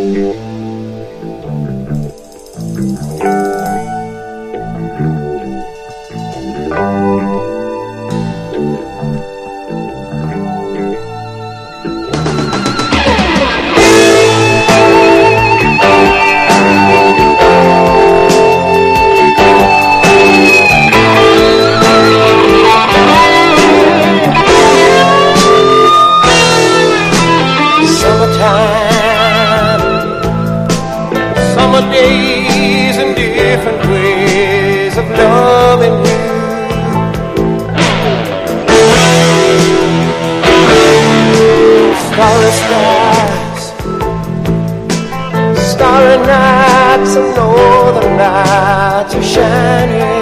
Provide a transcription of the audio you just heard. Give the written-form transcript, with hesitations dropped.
Days and different ways of loving you. Starry skies, starry nights, and northern lights are shining.